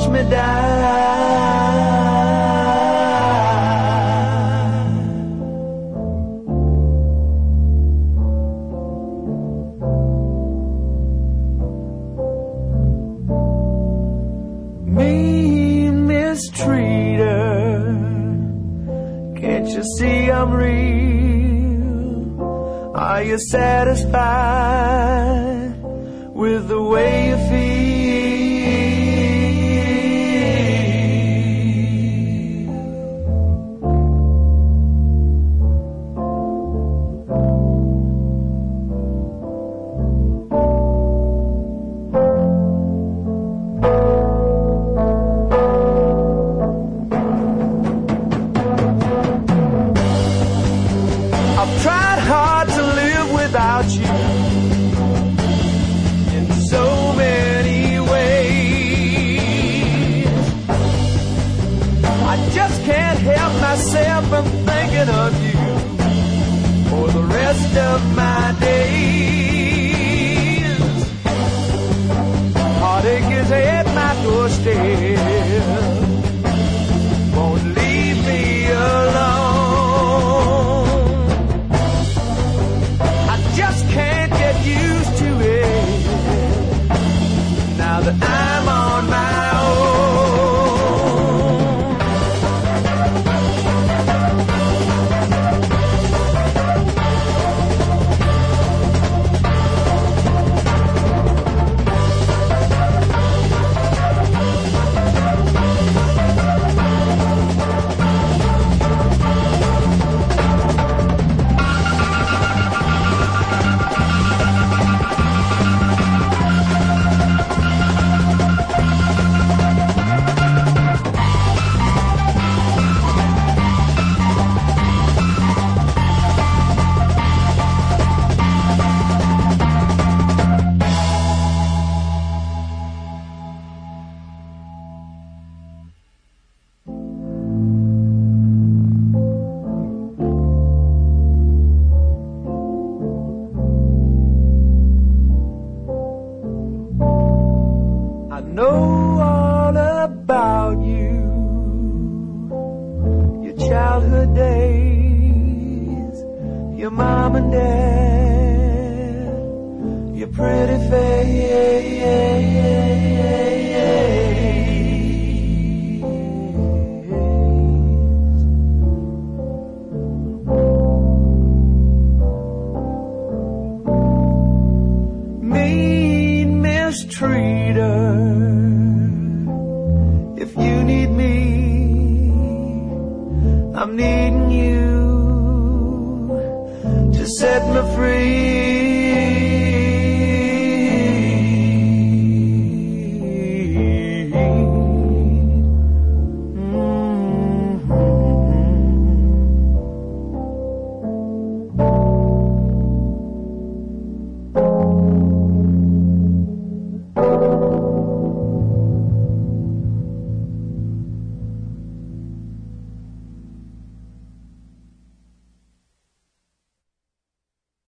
watch me die. Mean mistreater, can't you see I'm real? Are you satisfied with the way you feel? I've tried hard to live without you in so many ways. I just can't help myself from thinking of you for the rest of my days. Heartache is at my doorstep, won't leave me alone. Used to it now that I'm on my I know all about you, your childhood days, your mom and dad, your pretty face. Mean mistreater, if you need me, I'm needing you to set me free.